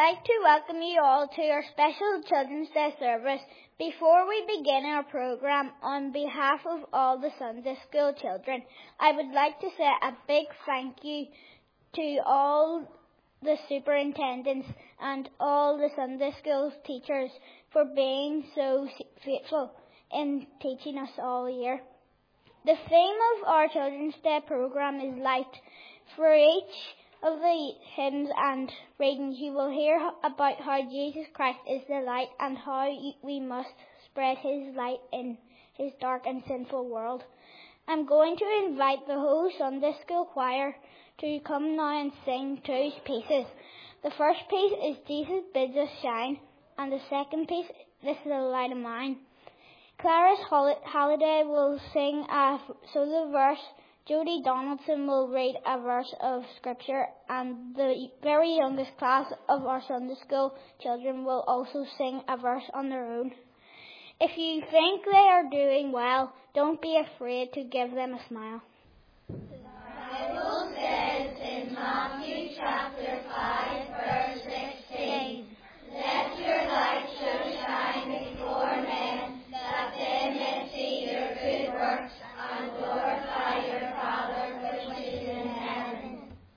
like to welcome you all to our special Children's Day service. Before we begin our program, on behalf of all the Sunday School children, I would like to say a big thank you to all the superintendents and all the Sunday School teachers for being so faithful in teaching us all year. The theme of our Children's Day program is light. For each of the hymns and readings, you will hear about how Jesus Christ is the light and how we must spread his light in his dark and sinful world. I'm going to invite the whole Sunday School choir to come now and sing two pieces. The first piece is Jesus Bids Us Shine, and the second piece, This is the Light of Mine. Clarice Halliday will sing a solo verse. Jodie Donaldson will read a verse of scripture, and the very youngest class of our Sunday School children will also sing a verse on their own. If you think they are doing well, don't be afraid to give them a smile. The Bible says in Matthew chapter 5, verse 16, "Let your light so shine before men, that they may see your good works and glorify your Father which is in heaven."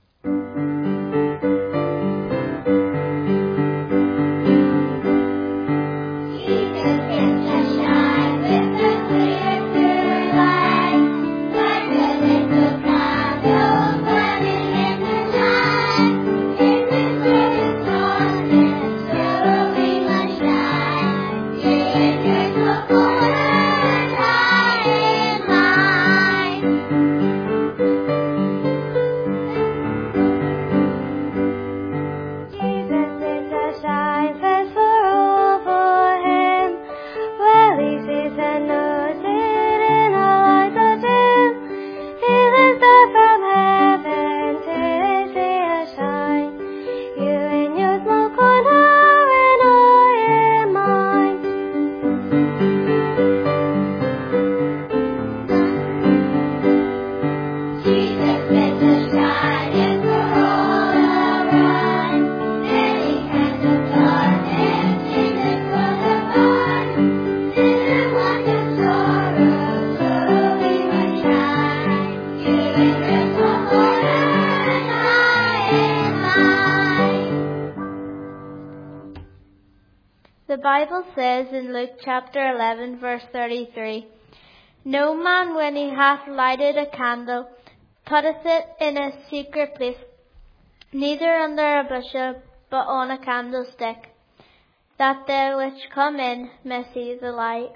The Bible says in Luke chapter 11, verse 33, "No man, when he hath lighted a candle, putteth it in a secret place, neither under a bushel, but on a candlestick, that they which come in may see the light."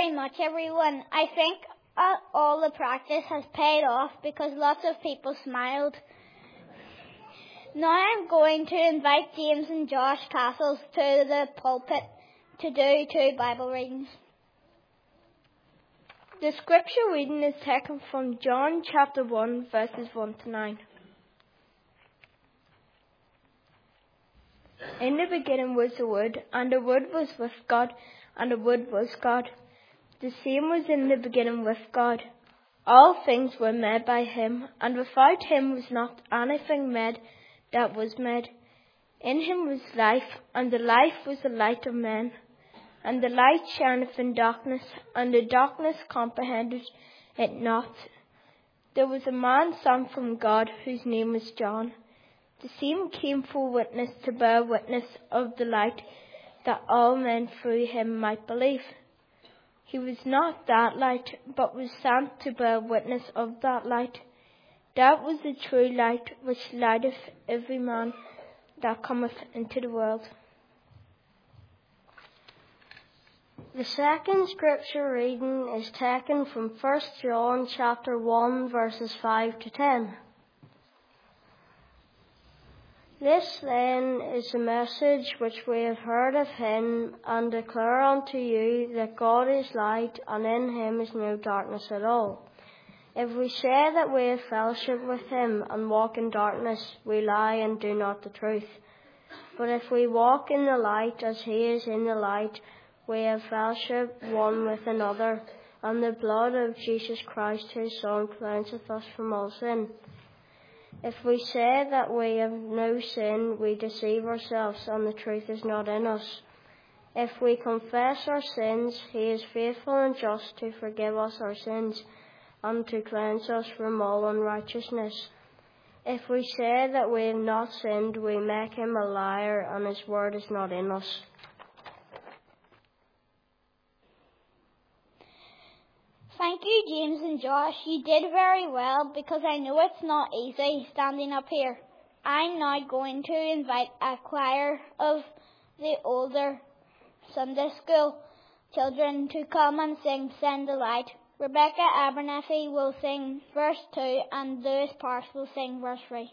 very much, everyone. I think all the practice has paid off because lots of people smiled. Now I'm going to invite James and Josh Castles to the pulpit to do 2 Bible readings. The scripture reading is taken from John chapter 1, verses 1 to 9. In the beginning was the Word, and the Word was with God, and the Word was God. The same was in the beginning with God. All things were made by him, and without him was not anything made that was made. In him was life, and the life was the light of men. And the light shineth in darkness, and the darkness comprehended it not. There was a man sent from God, whose name was John. The same came for witness to bear witness of the light, that all men through him might believe. He was not that light, but was sent to bear witness of that light. That was the true light, which lighteth every man that cometh into the world. The second scripture reading is taken from 1 John chapter 1, verses 5 to 10. This then is the message which we have heard of him, and declare unto you, that God is light, and in him is no darkness at all. If we say that we have fellowship with him, and walk in darkness, we lie and do not the truth. But if we walk in the light, as he is in the light, we have fellowship one with another, and the blood of Jesus Christ his Son cleanseth us from all sin. If we say that we have no sin, we deceive ourselves, and the truth is not in us. If we confess our sins, he is faithful and just to forgive us our sins, and to cleanse us from all unrighteousness. If we say that we have not sinned, we make him a liar, and his word is not in us. Thank you, James and Josh. You did very well because I know it's not easy standing up here. I'm now going to invite a choir of the older Sunday school children to come and sing Send the Light. Rebecca Abernethy will sing verse 2 and Lewis Parks will sing verse 3.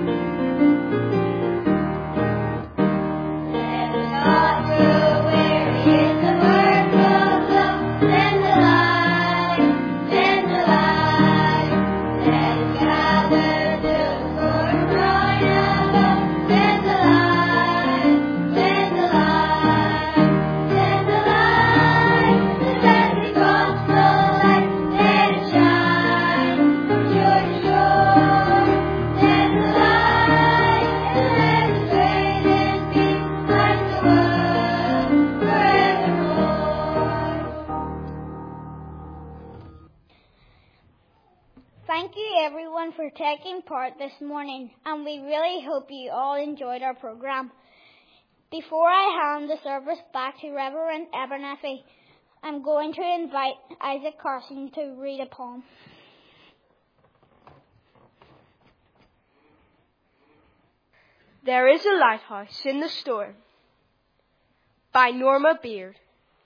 Where Thank you everyone for taking part this morning, and we really hope you all enjoyed our programme. Before I hand the service back to Reverend Abernathy, I'm going to invite Isaac Carson to read a poem. There is a Lighthouse in the Storm by Norma Beard.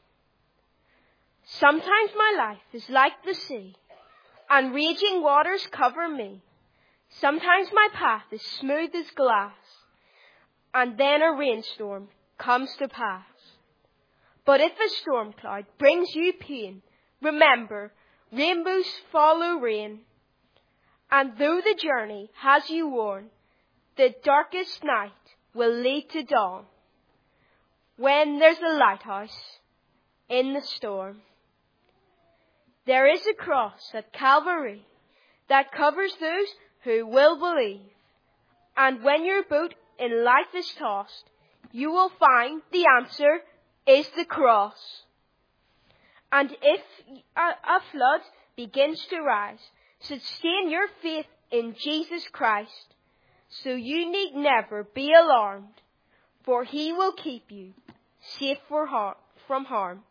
Sometimes my life is like the sea, and raging waters cover me. Sometimes my path is smooth as glass, and then a rainstorm comes to pass. But if a storm cloud brings you pain, remember, rainbows follow rain. And though the journey has you worn, the darkest night will lead to dawn, when there's a lighthouse in the storm. There is a cross at Calvary that covers those who will believe. And when your boat in life is tossed, you will find the answer is the cross. And if a flood begins to rise, sustain your faith in Jesus Christ, so you need never be alarmed, for he will keep you safe from harm.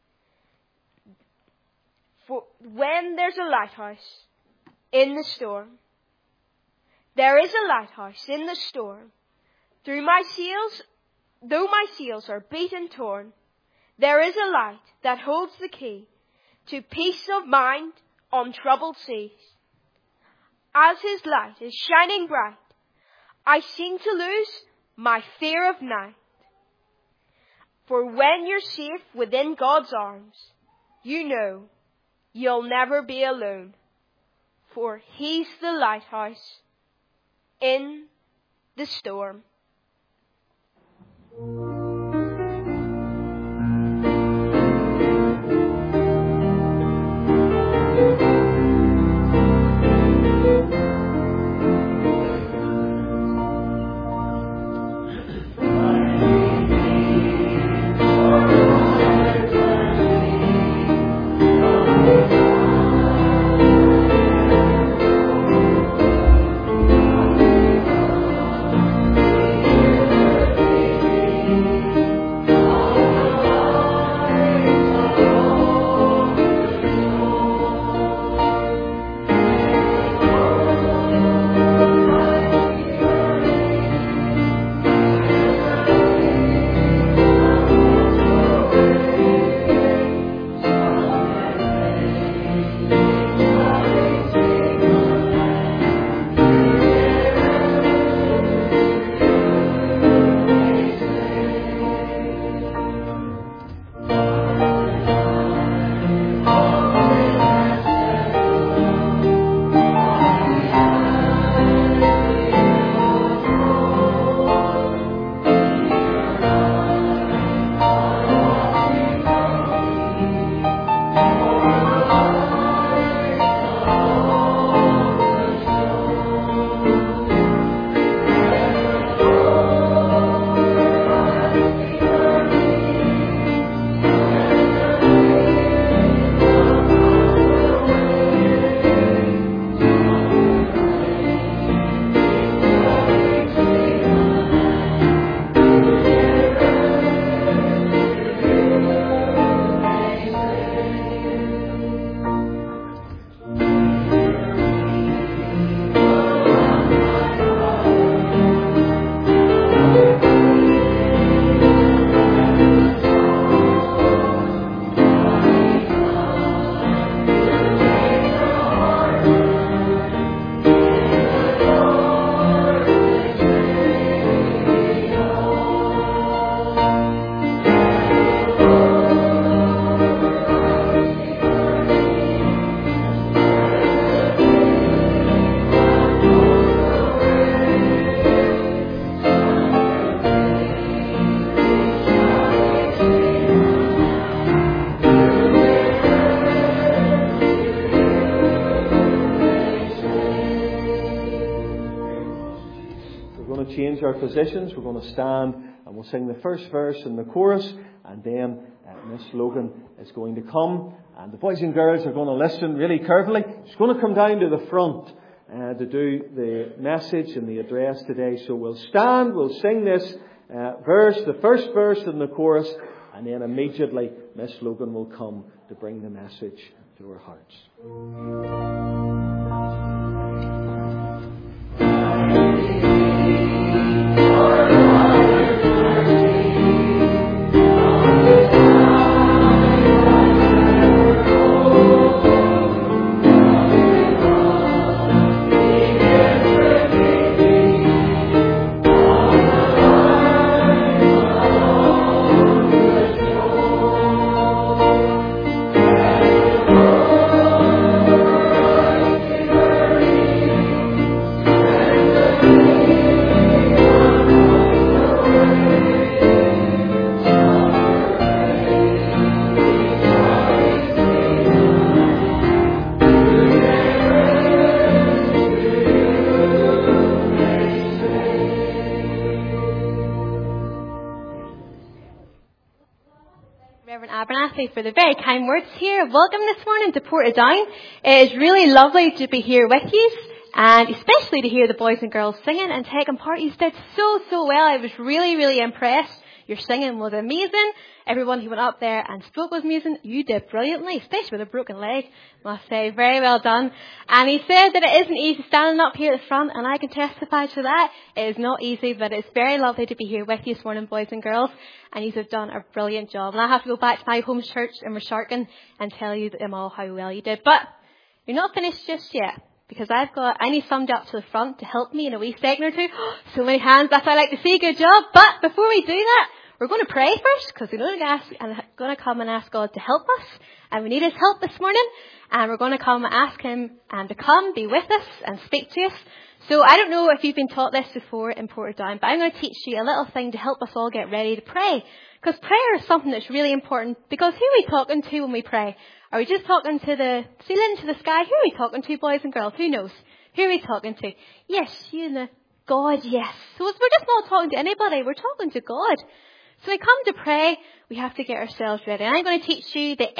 For when there's a lighthouse in the storm, there is a lighthouse in the storm. Though my sails are beat and torn, there is a light that holds the key to peace of mind on troubled seas. As his light is shining bright, I seem to lose my fear of night. For when you're safe within God's arms, you know you'll never be alone, for he's the lighthouse in the storm. Change our positions. We're going to stand and we'll sing the first verse and the chorus, and then Miss Logan is going to come, and the boys and girls are going to listen really carefully. She's going to come down to the front to do the message and the address today. So we'll stand, we'll sing this verse, the first verse and the chorus, and then immediately Miss Logan will come to bring the message to our hearts. For the very kind words here. Welcome this morning to Portadown. It is really lovely to be here with you, and especially to hear the boys and girls singing and taking part. You did so well. I was really impressed. Your singing was amazing. Everyone who went up there and spoke was amazing. You did brilliantly, especially with a broken leg. I must say, very well done. And he said that it isn't easy standing up here at the front, and I can testify to that. It is not easy, but it's very lovely to be here with you this morning, boys and girls. And you have done a brilliant job. And I have to go back to my home church in Resharkin and tell you them all how well you did. But you're not finished just yet, because I need somebody up to the front to help me in a wee second or two. So many hands, that's what I like to see. Good job. But before we do that, we're going to pray first, because we're going to come and ask God to help us. And we need His help this morning. And we're going to come and ask Him to come, be with us, and speak to us. So I don't know if you've been taught this before in Portadown, but I'm going to teach you a little thing to help us all get ready to pray. Because prayer is something that's really important. Because who are we talking to when we pray? Are we just talking to the ceiling, to the sky? Who are we talking to, boys and girls? Who knows? Who are we talking to? Yes, you and the God, yes. So we're just not talking to anybody. We're talking to God. So when we come to pray, we have to get ourselves ready. And I'm going to teach you the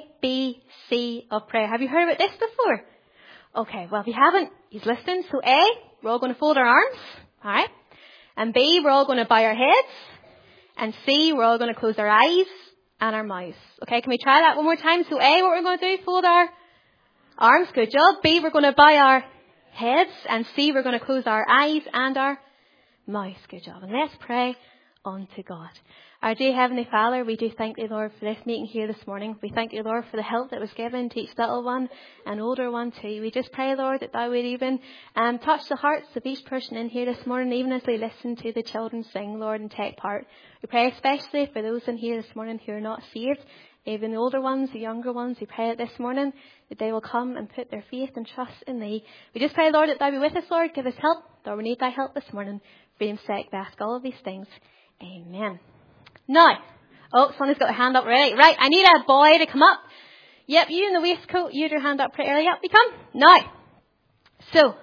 ABC of prayer. Have you heard about this before? Okay, well, if you haven't, he's listening. So A, we're all going to fold our arms. All right. And B, we're all going to bow our heads. And C, we're all going to close our eyes and our mouths. Okay, can we try that one more time? So A, what we're going to do, fold our arms. Good job. B, we're going to bow our heads. And C, we're going to close our eyes and our mouths. Good job. And let's pray unto God. Our dear Heavenly Father, we do thank you, Lord, for this meeting here this morning. We thank you, Lord, for the help that was given to each little one and older one too. We just pray, Lord, that thou would even touch the hearts of each person in here this morning, even as they listen to the children sing, Lord, and take part. We pray especially for those in here this morning who are not saved, even the older ones, the younger ones. We pray that this morning that they will come and put their faith and trust in thee. We just pray, Lord, that thou be with us, Lord. Give us help. Lord, we need thy help this morning. For his sake, we ask all of these things. Amen. Now, someone's got their hand up ready. Right, I need a boy to come up. Yep, you in the waistcoat, you had your hand up pretty early. Yep, you come. Now, so,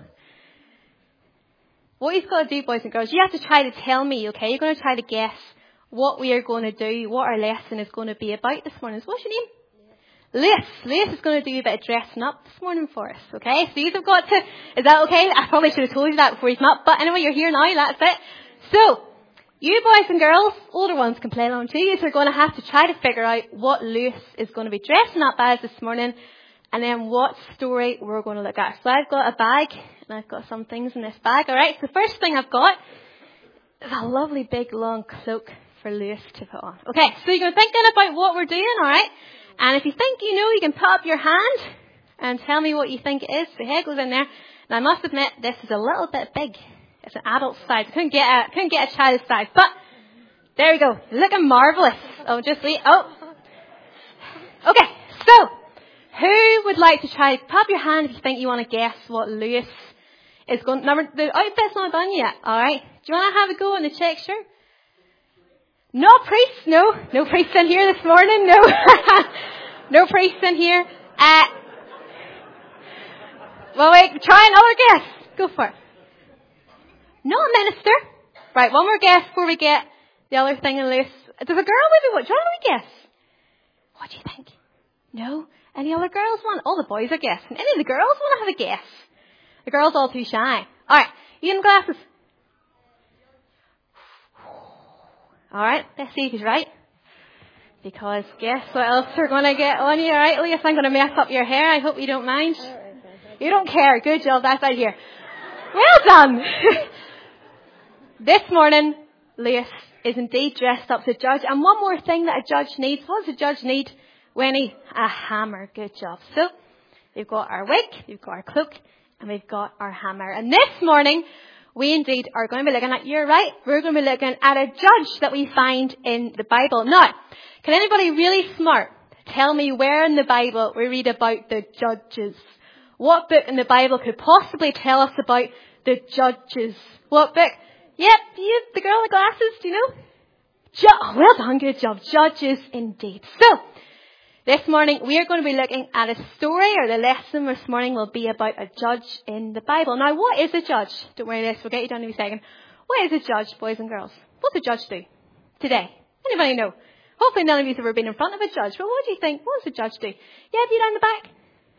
what you've got to do, boys and girls, you have to try to tell me, okay? You're going to try to guess what we are going to do, what our lesson is going to be about this morning. So what's your name? Lace is going to do a bit of dressing up this morning for us, okay? So you've got to, is that okay? I probably should have told you that before you come up, but anyway, you're here now, that's it. So, you boys and girls, older ones can play along too. You're going to have to try to figure out what Lewis is going to be dressing up as this morning, and then what story we're going to look at. So I've got a bag, and I've got some things in this bag. All right. So the first thing I've got is a lovely big long cloak for Lewis to put on. Okay. So you're going to think then about what we're doing. All right. And if you think you know, you can put up your hand and tell me what you think it is. The head goes in there. And I must admit, this is a little bit big. It's an adult size. I couldn't get a child size. But there we go. Looking marvellous. Oh, just wait. Oh. Okay. So, who would like to try? Pop your hand if you think you want to guess what Lewis is going. Remember, the outfit's not done yet. All right. Do you want to have a go on the check shirt? No priests. No priests in here this morning. No. No priests in here. Well, wait. Try another guess. Go for it. Not a minister. Right, one more guess before we get the other thing in Lewis. There's a girl maybe. What? Do you want to guess? What do you think? No? Any other girls want? All the boys are guessing. Any of the girls want to have a guess? The girls all too shy. Alright, you in glasses? Alright, let's see who's right. Because guess what else we're going to get on you, alright, Leah? I'm going to mess up your hair. I hope you don't mind. You don't care. Good job. That's right here. Well done. This morning, Leah is indeed dressed up as a judge. And one more thing that a judge needs. What does a judge need, Winnie? A hammer. Good job. So, we've got our wig, we've got our cloak, and we've got our hammer. And this morning, we indeed are going to be looking at, you're right, we're going to be looking at a judge that we find in the Bible. Now, can anybody really smart tell me where in the Bible we read about the judges? What book in the Bible could possibly tell us about the judges? What book? Yep, you, the girl with the glasses, do you know? Well done, good job. Judges indeed. So, this morning we are going to be looking at a story, or the lesson this morning will be about a judge in the Bible. Now, what is a judge? Don't worry, this, we'll get you done in a second. What is a judge, boys and girls? What does a judge do today? Anybody know? Hopefully none of you have ever been in front of a judge, but what do you think? What does a judge do? Yeah, you down the back?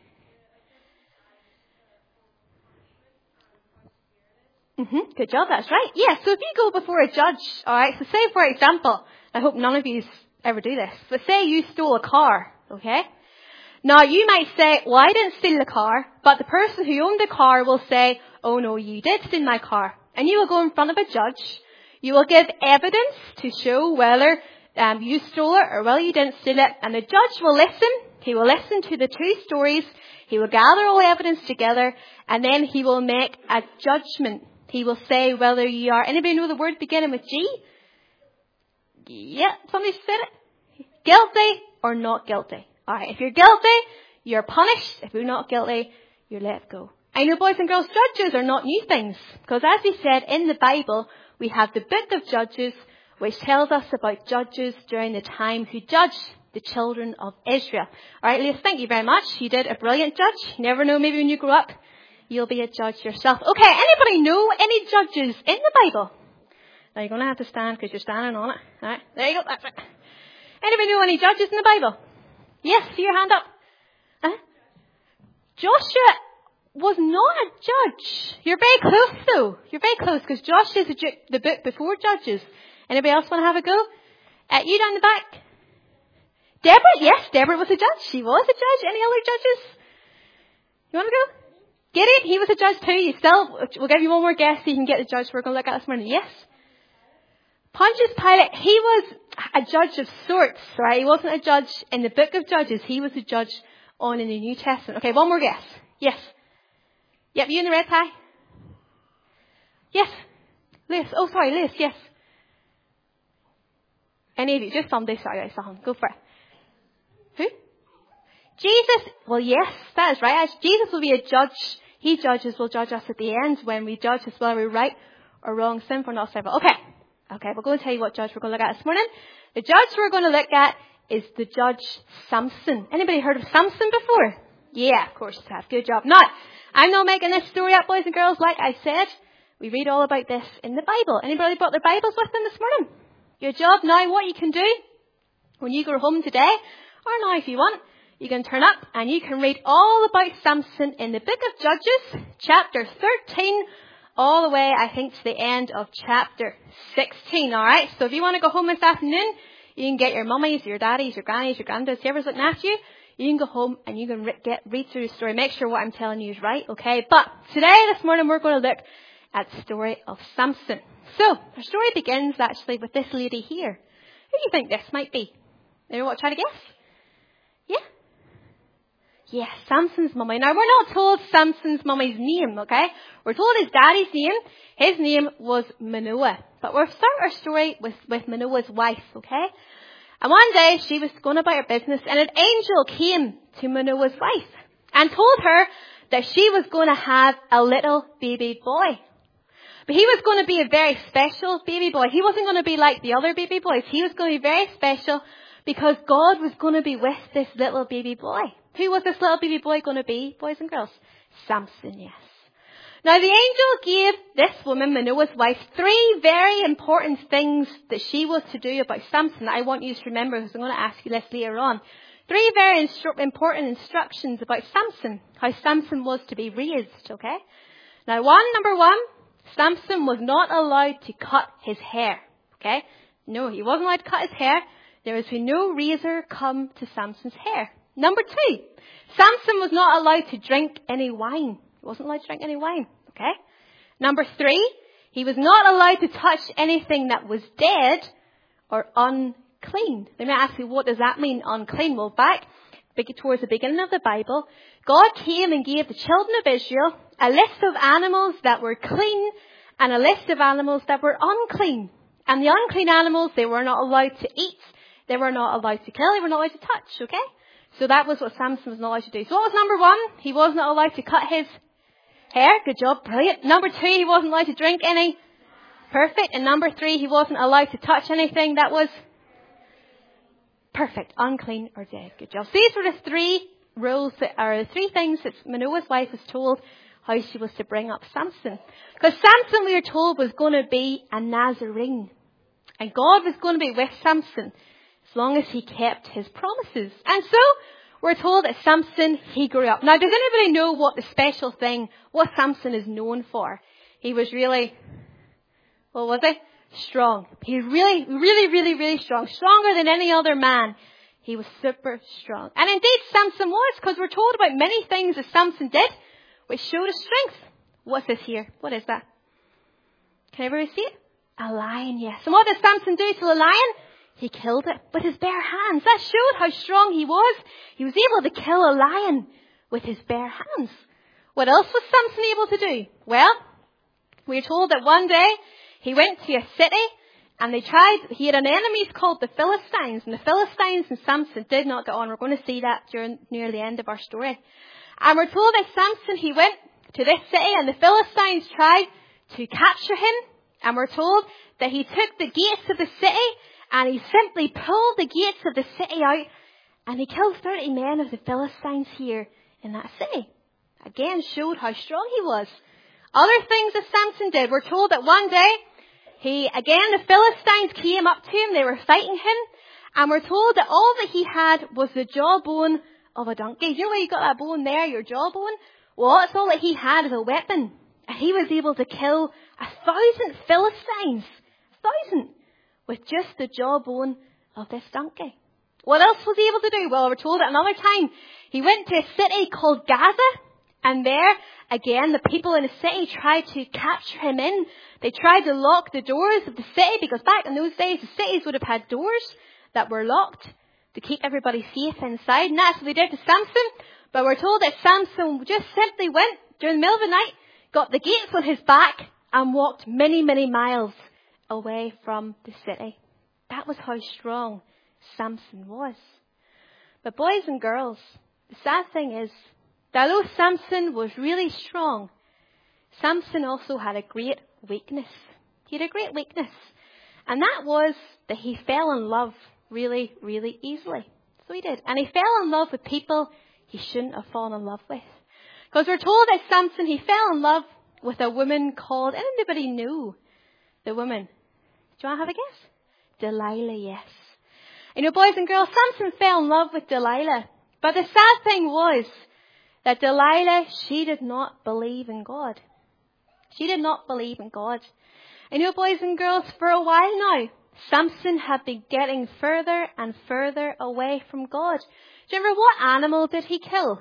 Good job, that's right. Yeah, so if you go before a judge, alright, so say for example, I hope none of you ever do this, but say you stole a car, okay? Now you might say, well, I didn't steal the car, but the person who owned the car will say, oh no, you did steal my car. And you will go in front of a judge, you will give evidence to show whether you stole it or whether you didn't steal it, and the judge will listen. He will listen to the two stories, he will gather all the evidence together, and then he will make a judgment. He will say whether you are, anybody know the word beginning with G? Yeah, somebody said it. Guilty or not guilty. Alright, if you're guilty, you're punished. If you're not guilty, you're let go. I know, boys and girls, judges are not new things. Because as we said, in the Bible, we have the book of Judges, which tells us about judges during the time who judged the children of Israel. Alright, Liz, thank you very much. You did a brilliant judge. You never know, maybe when you grow up, you'll be a judge yourself. Okay, anybody know any judges in the Bible? Now you're going to have to stand because you're standing on it. Alright, there you go, that's it. Anybody know any judges in the Bible? Yes, see your hand up. Joshua was not a judge. You're very close though. You're very close because Joshua is the book before Judges. Anybody else want to have a go? You down the back. Deborah? Yes, Deborah was a judge. She was a judge. Any other judges? You want to go? Gideon, he was a judge too. We'll give you one more guess so you can get the judge we're going to look at this morning. Yes? Pontius Pilate, he was a judge of sorts, right? He wasn't a judge in the book of Judges. He was a judge on in the New Testament. Okay, one more guess. Yes? Yep, you in the red tie? Yes? Liz. Oh, sorry, Liz, yes. Any of you? Just somebody. Sorry, go for it. Who? Jesus. Well, yes, that is right. As Jesus will be a judge. He judges, will judge us at the end when we judge as whether we're right or wrong, sinful or not sinful. Okay, we're going to tell you what judge we're going to look at this morning. The judge we're going to look at is the judge Samson. Anybody heard of Samson before? Yeah, of course you have. Good job. Now, I'm not making this story up, boys and girls. Like I said, we read all about this in the Bible. Anybody brought their Bibles with them this morning? Good job. Now, what you can do when you go home today, or now if you want, you can turn up and you can read all about Samson in the book of Judges, chapter 13, all the way, I think, to the end of chapter 16. Alright, so if you want to go home this afternoon, you can get your mummies, your daddies, your grannies, your granddads, whoever's looking after you. You can go home and you can read through the story. Make sure what I'm telling you is right, okay? But this morning, we're going to look at the story of Samson. So, our story begins actually with this lady here. Who do you think this might be? Anyone want to try to guess? Yeah? Yes, Samson's mummy. Now, we're not told Samson's mummy's name, okay? We're told his daddy's name. His name was Manoah. But we'll start our story with Manoah's wife, okay? And one day, she was going about her business, and an angel came to Manoah's wife and told her that she was going to have a little baby boy. But he was going to be a very special baby boy. He wasn't going to be like the other baby boys. He was going to be very special because God was going to be with this little baby boy. Who was this little baby boy going to be, boys and girls? Samson, yes. Now the angel gave this woman, Manoah's wife, 3 very important things that she was to do about Samson that I want you to remember because I'm going to ask you this later on. 3 very important instructions about Samson, how Samson was to be raised, okay? Now, number 1, Samson was not allowed to cut his hair, okay? No, he wasn't allowed to cut his hair. There was no razor come to Samson's hair. Number 2, Samson was not allowed to drink any wine. He wasn't allowed to drink any wine, okay? Number 3, he was not allowed to touch anything that was dead or unclean. They may ask me, what does that mean, unclean? Well, back towards the beginning of the Bible, God came and gave the children of Israel a list of animals that were clean and a list of animals that were unclean. And the unclean animals, they were not allowed to eat. They were not allowed to kill. They were not allowed to touch, okay? So that was what Samson was not allowed to do. So what was number 1? He was not allowed to cut his hair. Good job, brilliant. Number 2, he wasn't allowed to drink any. Perfect. And number 3, he wasn't allowed to touch anything that was perfect, unclean or dead. Good job. So these were the 3 rules the 3 things that Manoah's wife was told how she was to bring up Samson. Because Samson, we are told, was going to be a Nazarene. And God was going to be with Samson as long as he kept his promises. And so we're told that Samson, he grew up. Now, does anybody know what Samson is known for? He was really, what was he? Strong. He was really strong. Stronger than any other man. He was super strong. And indeed, Samson was, because we're told about many things that Samson did, which showed his strength. What's this here? What is that? Can everybody see it? A lion, yes. And what did Samson do to the lion? He killed it with his bare hands. That showed how strong he was. He was able to kill a lion with his bare hands. What else was Samson able to do? Well, we're told that one day he went to a city and he had an enemy called the Philistines. And the Philistines and Samson did not get on. We're going to see that near the end of our story. And we're told that Samson, he went to this city and the Philistines tried to capture him. And we're told that he took the gates of the city and he simply pulled the gates of the city out and he killed 30 men of the Philistines here in that city. Again, showed how strong he was. Other things that Samson did, we're told that one day, the Philistines came up to him, they were fighting him, and we're told that all that he had was the jawbone of a donkey. You know where you got that bone there, your jawbone? Well, that's all that he had as a weapon. And he was able to kill 1,000 Philistines. 1,000. With just the jawbone of this donkey. What else was he able to do? Well, we're told that another time he went to a city called Gaza. And there, again, the people in the city tried to capture him in. They tried to lock the doors of the city because back in those days, the cities would have had doors that were locked to keep everybody safe inside. And that's what they did to Samson. But we're told that Samson just simply went during the middle of the night, got the gates on his back, and walked many, many miles away from the city. That was how strong Samson was. But boys and girls, the sad thing is, that although Samson was really strong, Samson also had a great weakness. He had a great weakness. And that was that he fell in love really, really easily. So he did. And he fell in love with people he shouldn't have fallen in love with. Because we're told that Samson, he fell in love with a woman called, anybody knew the woman? Do you want to have a guess? Delilah, yes. You know, boys and girls, Samson fell in love with Delilah. But the sad thing was that Delilah, she did not believe in God. She did not believe in God. And you know, boys and girls, for a while now, Samson had been getting further and further away from God. Do you remember what animal did he kill?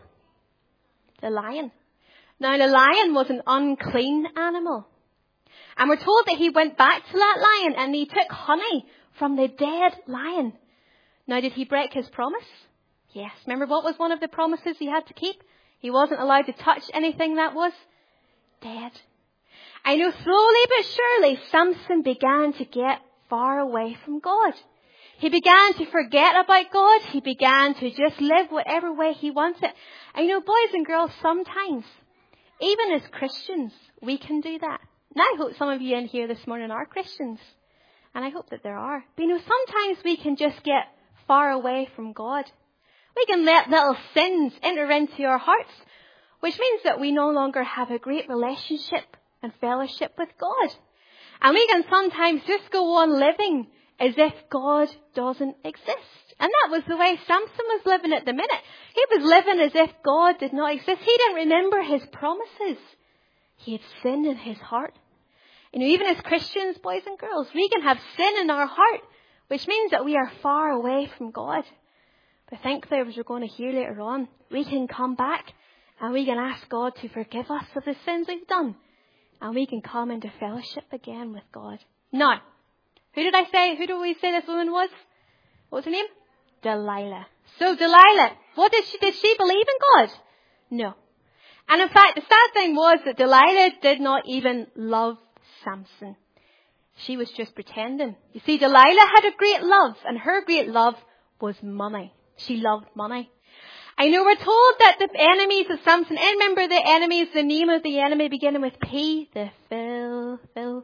The lion. Now, the lion was an unclean animal. And we're told that he went back to that lion and he took honey from the dead lion. Now, did he break his promise? Yes. Remember what was one of the promises he had to keep? He wasn't allowed to touch anything that was dead. I know slowly but surely Samson began to get far away from God. He began to forget about God. He began to just live whatever way he wanted. And you know, boys and girls, sometimes, even as Christians, we can do that. And I hope some of you in here this morning are Christians. And I hope that there are. But you know, sometimes we can just get far away from God. We can let little sins enter into our hearts, which means that we no longer have a great relationship and fellowship with God. And we can sometimes just go on living as if God doesn't exist. And that was the way Samson was living at the minute. He was living as if God did not exist. He didn't remember his promises. He had sin in his heart. Even as Christians, boys and girls, we can have sin in our heart, which means that we are far away from God. But thankfully, as we're going to hear later on, we can come back and we can ask God to forgive us of the sins we've done. And we can come into fellowship again with God. Now, who do we say this woman was? What was her name? Delilah. So Delilah, did she believe in God? No. And in fact, the sad thing was that Delilah did not even love Samson. She was just pretending. You see, Delilah had a great love, and her great love was money. She loved money. I know we're told that the enemies of Samson, and remember the enemies, the name of the enemy beginning with P, the Phil.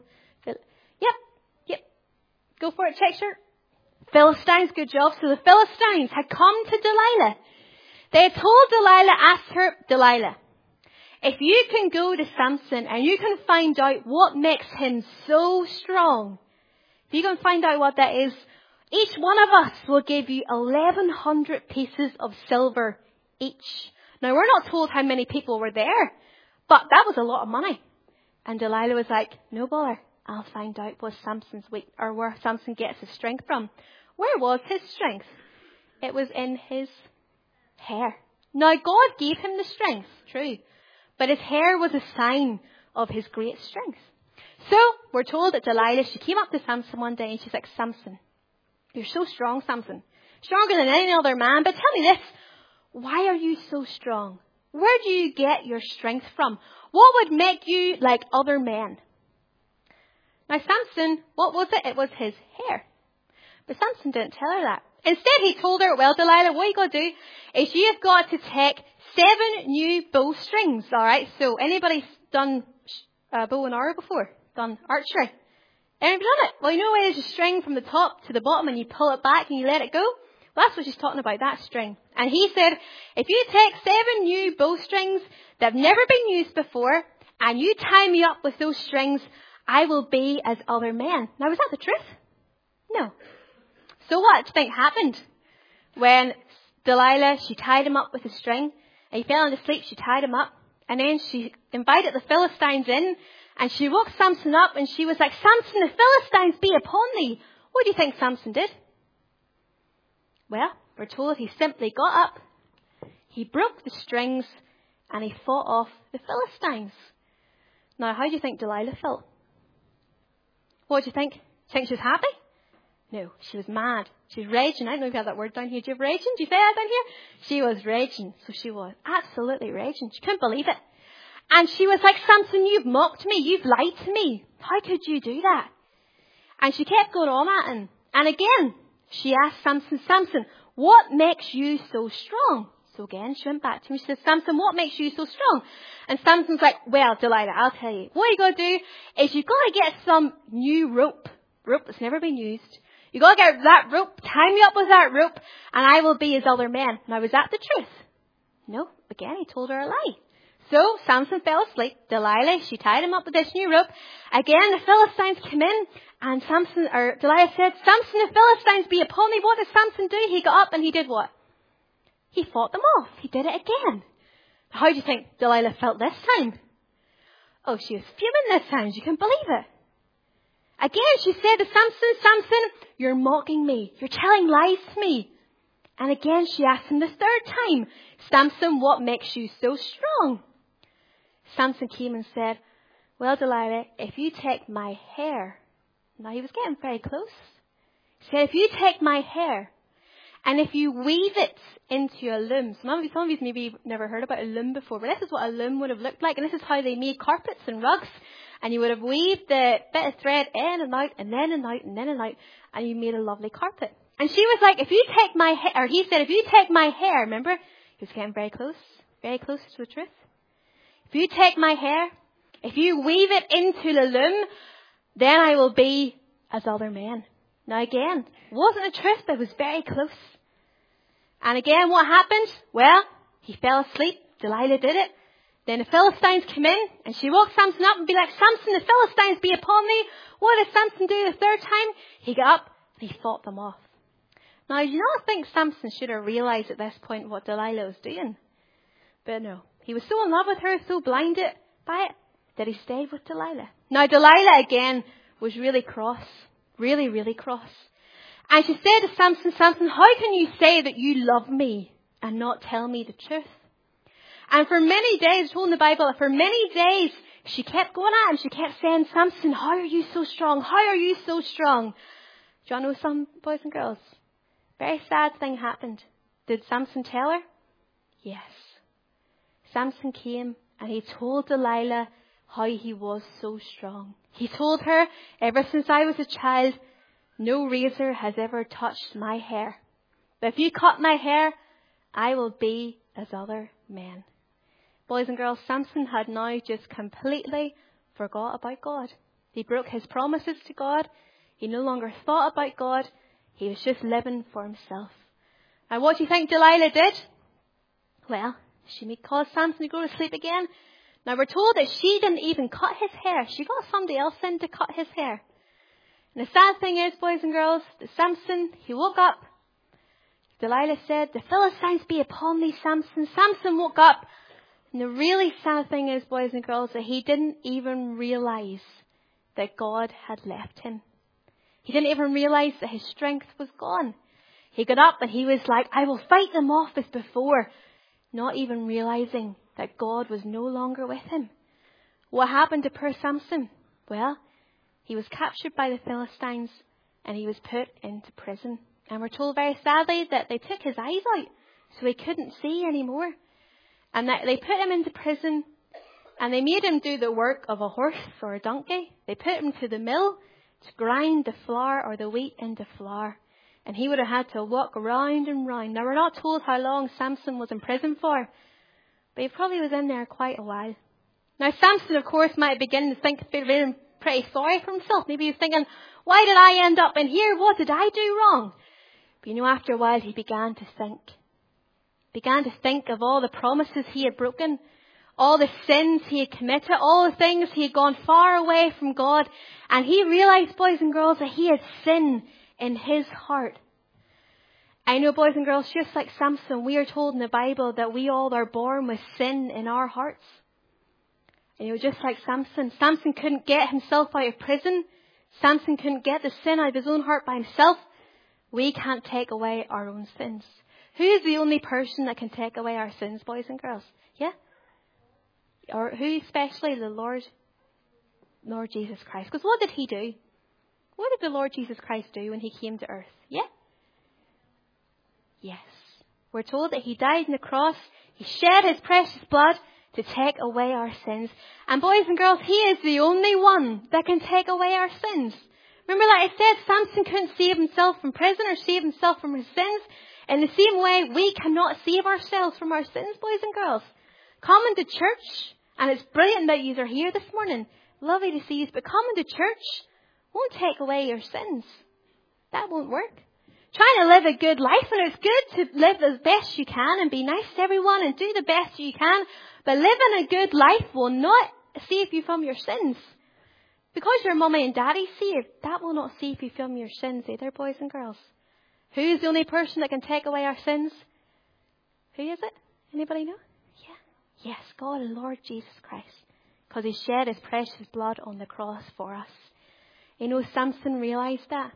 Yep. Go for it, check shirt. Philistines, good job. So the Philistines had come to Delilah. They had told Delilah, asked her, Delilah, if you can go to Samson and you can find out what makes him so strong, if you can find out what that is, each one of us will give you 1,100 pieces of silver each. Now, we're not told how many people were there, but that was a lot of money. And Delilah was like, no bother, I'll find out what Samson's weak, or where Samson gets his strength from. Where was his strength? It was in his hair. Now, God gave him the strength, true, but his hair was a sign of his great strength. So, we're told that Delilah, she came up to Samson one day and she's like, Samson, you're so strong, Samson. Stronger than any other man. But tell me this. Why are you so strong? Where do you get your strength from? What would make you like other men? Now, Samson, what was it? It was his hair. But Samson didn't tell her that. Instead, he told her, well, Delilah, what you got to do is you have got to take 7 new bowstrings, all right? So, anybody done bow and arrow before? Done archery? Anybody done it? Well, you know where there's a string from the top to the bottom and you pull it back and you let it go? Well, that's what she's talking about, that string. And he said, if you take 7 new bowstrings that have never been used before and you tie me up with those strings, I will be as other men. Now, was that the truth? No. So what do you think happened? When Delilah, she tied him up with a string and he fell into sleep, she tied him up. And then she invited the Philistines in. And she woke Samson up and she was like, Samson, the Philistines be upon thee. What do you think Samson did? Well, we're told he simply got up, he broke the strings, and he fought off the Philistines. Now, how do you think Delilah felt? What do you think? Think she was happy? No, she was mad. She was raging. I don't know if you have that word down here. Do you have raging? Do you say that down here? She was raging. So she was absolutely raging. She couldn't believe it. And she was like, Samson, you've mocked me. You've lied to me. How could you do that? And she kept going on at him. And again, she asked Samson, Samson, what makes you so strong? So again, she went back to him. She said, Samson, what makes you so strong? And Samson's like, well, Delilah, I'll tell you. What you got to do is you've got to get some new rope that's never been used. You've got to get that rope, tie me up with that rope, and I will be as other men. Now, was that the truth? No. Again, he told her a lie. So, Samson fell asleep. Delilah, she tied him up with this new rope. Again, the Philistines came in, and Delilah said, Samson, the Philistines be upon thee. What did Samson do? He got up and he did what? He fought them off. He did it again. How do you think Delilah felt this time? Oh, she was fuming this time. She couldn't believe it. Again, she said to Samson, Samson, you're mocking me. You're telling lies to me. And again, she asked him the third time, Samson, what makes you so strong? Samson came and said, well, Delilah, if you take my hair. Now, he was getting very close. He said, if you take my hair and if you weave it into a loom. Some of you maybe never heard about a loom before, but this is what a loom would have looked like. And this is how they made carpets and rugs. And you would have weaved the bit of thread in and out and then and out and then and out. And you made a lovely carpet. And she was like, if you take my hair, or he said, if you take my hair, remember, he was getting very close to the truth. If you take my hair, if you weave it into the loom, then I will be as other men. Now again, it wasn't the truth, but it was very close. And again, what happened? Well, he fell asleep. Delilah did it. Then the Philistines came in, and she woke Samson up and be like, Samson, the Philistines be upon thee. What did Samson do the third time? He got up and he fought them off. Now, you not think Samson should have realised at this point what Delilah was doing. But no, he was so in love with her, so blinded by it, that he stayed with Delilah. Now, Delilah again was really cross. Really, really cross. And she said to Samson, Samson, how can you say that you love me and not tell me the truth? And for many days, told in the Bible, for many days, she kept going at him. She kept saying, Samson, how are you so strong? How are you so strong? Do you know some boys and girls? Very sad thing happened. Did Samson tell her? Yes. Samson came and he told Delilah how he was so strong. He told her, ever since I was a child, no razor has ever touched my hair. But if you cut my hair, I will be as other men. Boys and girls, Samson had now just completely forgot about God. He broke his promises to God. He no longer thought about God. He was just living for himself. And what do you think Delilah did? Well, she caused Samson to go to sleep again. Now we're told that she didn't even cut his hair. She got somebody else in to cut his hair. And the sad thing is, boys and girls, that Samson, he woke up. Delilah said, the Philistines be upon thee, Samson. Samson woke up. And the really sad thing is, boys and girls, that he didn't even realize that God had left him. He didn't even realize that his strength was gone. He got up and he was like, I will fight them off as before, not even realizing that God was no longer with him. What happened to poor Samson? Well, he was captured by the Philistines and he was put into prison. And we're told very sadly that they took his eyes out so he couldn't see anymore. And that they put him into prison and they made him do the work of a horse or a donkey. They put him to the mill to grind the flour or the wheat into flour. And he would have had to walk round and round. Now we're not told how long Samson was in prison for, but he probably was in there quite a while. Now Samson, of course, might begin to think feeling pretty sorry for himself. Maybe he was thinking, why did I end up in here? What did I do wrong? But after a while he began to think. Began to think of all the promises he had broken, all the sins he had committed, all the things he had gone far away from God. And he realized, boys and girls, that he had sin in his heart. I know, boys and girls, just like Samson, we are told in the Bible that we all are born with sin in our hearts. Just like Samson. Samson couldn't get himself out of prison. Samson couldn't get the sin out of his own heart by himself. We can't take away our own sins. Who is the only person that can take away our sins, boys and girls? Yeah? Or who especially? The Lord Jesus Christ. Because what did he do? What did the Lord Jesus Christ do when he came to earth? Yeah? Yes. We're told that he died on the cross. He shed his precious blood to take away our sins. And boys and girls, he is the only one that can take away our sins. Remember, like I said, Samson couldn't save himself from prison or save himself from his sins. In the same way, we cannot save ourselves from our sins, boys and girls. Come into church, and it's brilliant that you are here this morning. Lovely to see you, but coming to church won't take away your sins. That won't work. Trying to live a good life, and it's good to live as best you can and be nice to everyone and do the best you can, but living a good life will not save you from your sins. Because your mummy and daddy saved, that will not save you from your sins either, boys and girls. Who is the only person that can take away our sins? Who is it? Anybody know? Yeah. Yes, God, Lord Jesus Christ. Because he shed his precious blood on the cross for us. Samson realized that.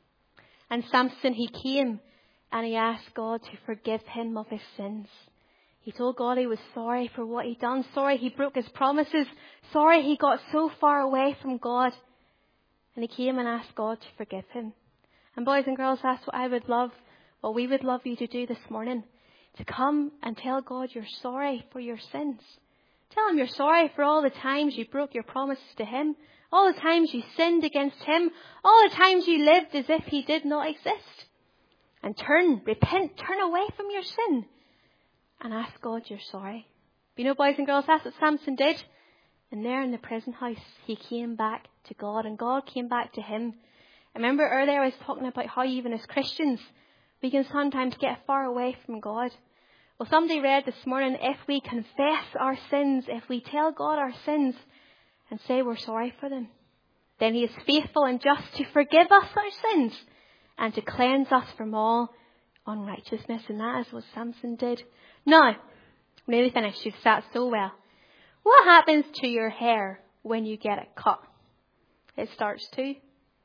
And Samson, he came and he asked God to forgive him of his sins. He told God he was sorry for what he'd done. Sorry he broke his promises. Sorry he got so far away from God. And he came and asked God to forgive him. And boys and girls, that's what we would love you to do this morning. To come and tell God you're sorry for your sins. Tell him you're sorry for all the times you broke your promises to him. All the times you sinned against him. All the times you lived as if he did not exist. And repent, turn away from your sin. And ask God you're sorry. But boys and girls, that's what Samson did. And there in the prison house, he came back to God. And God came back to him. I remember earlier I was talking about how even as Christians, we can sometimes get far away from God. Well, somebody read this morning, if we confess our sins, if we tell God our sins and say we're sorry for them, then he is faithful and just to forgive us our sins and to cleanse us from all unrighteousness, and that is what Samson did. Now, nearly finished. You've sat so well. What happens to your hair when you get it cut? It starts to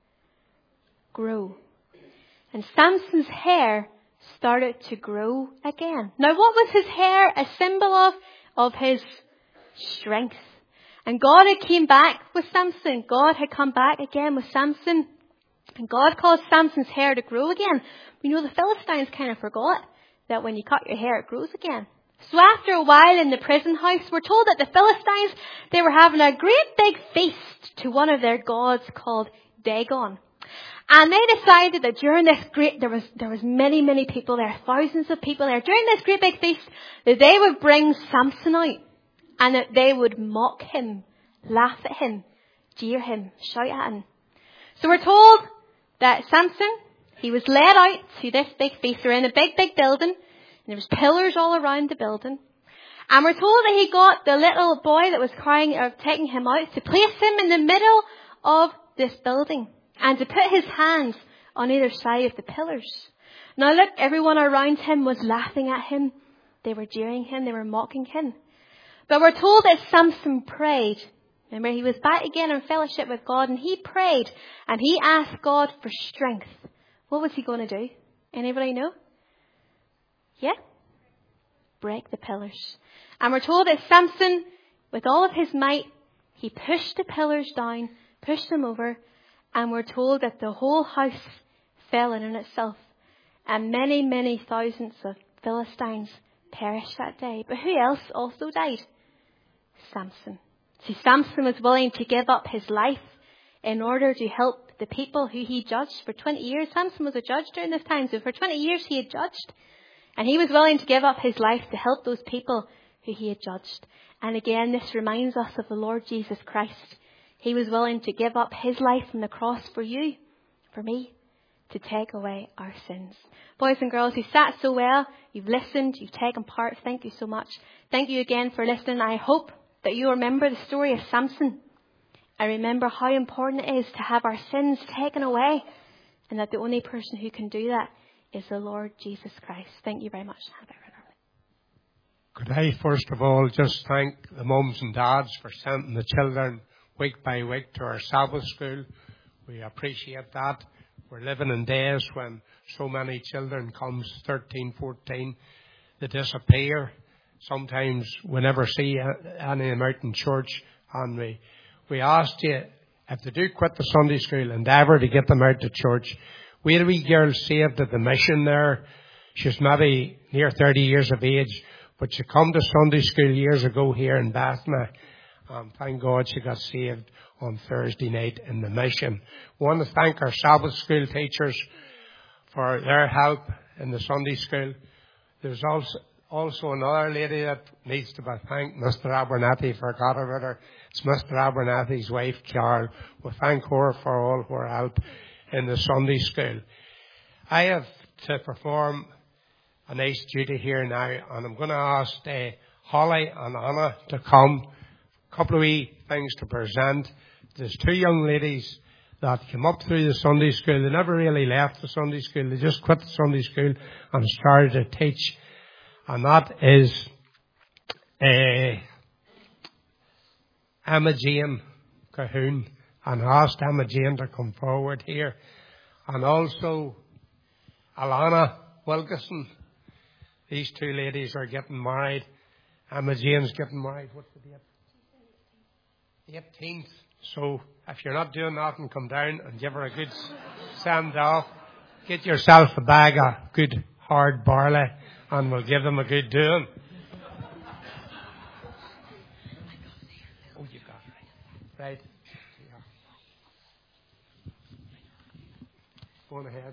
grow. And Samson's hair started to grow again. Now, what was his hair a symbol of? Of his strength. And God had came back with Samson. God had come back again with Samson. And God caused Samson's hair to grow again. You know, the Philistines kind of forgot that when you cut your hair, it grows again. So after a while in the prison house, we're told that the Philistines, they were having a great big feast to one of their gods called Dagon. And they decided that during this great, there was many people there, thousands of people there. During this great big feast, that they would bring Samson out and that they would mock him, laugh at him, jeer him, shout at him. So we're told that Samson, he was led out to this big feast. They're in a big building, and there was pillars all around the building. And we're told that he got the little boy that was crying or taking him out to place him in the middle of this building and to put his hands on either side of the pillars. Now look, everyone around him was laughing at him. They were jeering him. They were mocking him. But we're told that Samson prayed. Remember, he was back again in fellowship with God, and he prayed and he asked God for strength. What was he going to do? Anybody know? Yeah? Break the pillars. And we're told that Samson, with all of his might, he pushed the pillars down, pushed them over, and we're told that the whole house fell in on itself. And many thousands of Philistines perished that day. But who else also died? Samson. See, Samson was willing to give up his life in order to help the people who he judged for 20 years. Samson was a judge during this time, so for 20 years he had judged. And he was willing to give up his life to help those people who he had judged. And again, this reminds us of the Lord Jesus Christ. He was willing to give up his life on the cross for you, for me, to take away our sins. Boys and girls, you sat so well, you've listened, you've taken part. Thank you so much. Thank you again for listening. I hope that you remember the story of Samson. I remember how important it is to have our sins taken away, and that the only person who can do that is the Lord Jesus Christ. Thank you very much. Could I first of all just thank the mums and dads for sending the children week by week to our Sabbath school. We appreciate that. We're living in days when so many children comes 13, 14, they disappear. Sometimes we never see any of them out in church, and we asked you, if they do quit the Sunday school, endeavour to get them out to church. We had a wee girl saved at the mission there. She's maybe near 30 years of age, but she come to Sunday school years ago here in Bethany. Thank God she got saved on Thursday night in the mission. We want to thank our Sabbath school teachers for their help in the Sunday school. There's also another lady that needs to be thanked, Mr. Abernathy, forgot about her. It's Mr. Abernathy's wife, Carol. We thank her for all her help in the Sunday school. I have to perform a nice duty here now, and I'm going to ask Holly and Anna to come. A couple of wee things to present. There's two young ladies that came up through the Sunday school. They never really left the Sunday school. They just quit the Sunday school and started to teach. And that is Emma Jane Cahoon. And I asked Emma Jane to come forward here. And also Alana Wilkinson. These two ladies are getting married. Emma Jane's getting married. What's the date? 18th. So if you're not doing nothing, come down and give her a good send off. Get yourself a bag of good hard barley, and we'll give them a good doing. Oh, you got it. Right. Yeah. Go on ahead.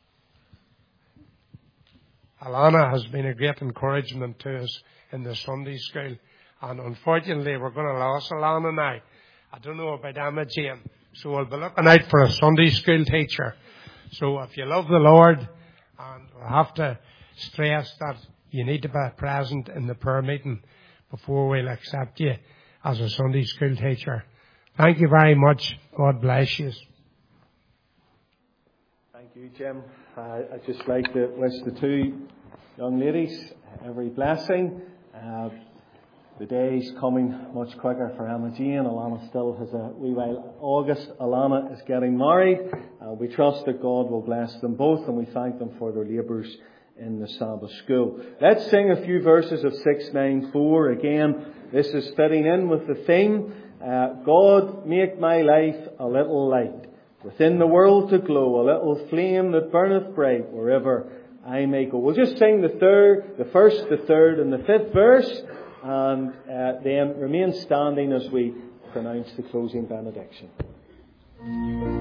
Alana has been a great encouragement to us in the Sunday school. And unfortunately, we're going to lose Alana now. I don't know about Emma Jane. So we'll be looking out for a Sunday school teacher. So if you love the Lord, and we'll have to stress that you need to be present in the prayer meeting before we'll accept you as a Sunday school teacher. Thank you very much. God bless you. Thank you, Jim. I'd just like to wish the two young ladies every blessing. The day's coming much quicker for Emma Jane. Alana still has a wee while. August, Alana is getting married. We trust that God will bless them both, and we thank them for their labours in the Sabbath school. Let's sing a few verses of 694. Again, this is fitting in with the theme. God, make my life a little light, within the world to glow, a little flame that burneth bright, wherever I may go. We'll just sing the first, the third, and the fifth verse, and then remain standing as we pronounce the closing benediction.